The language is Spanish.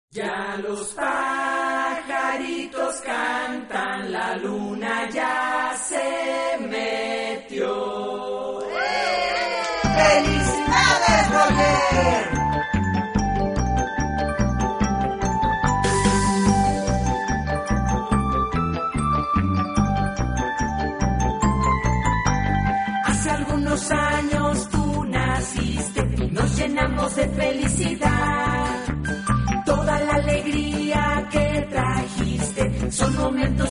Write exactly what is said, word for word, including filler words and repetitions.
Ya los pajaritos cantan, la luna ya se metió. ¡Felicidades, Roger! Hace algunos años tú naciste y nos llenamos de felicidad. Toda la alegría que trajiste son momentos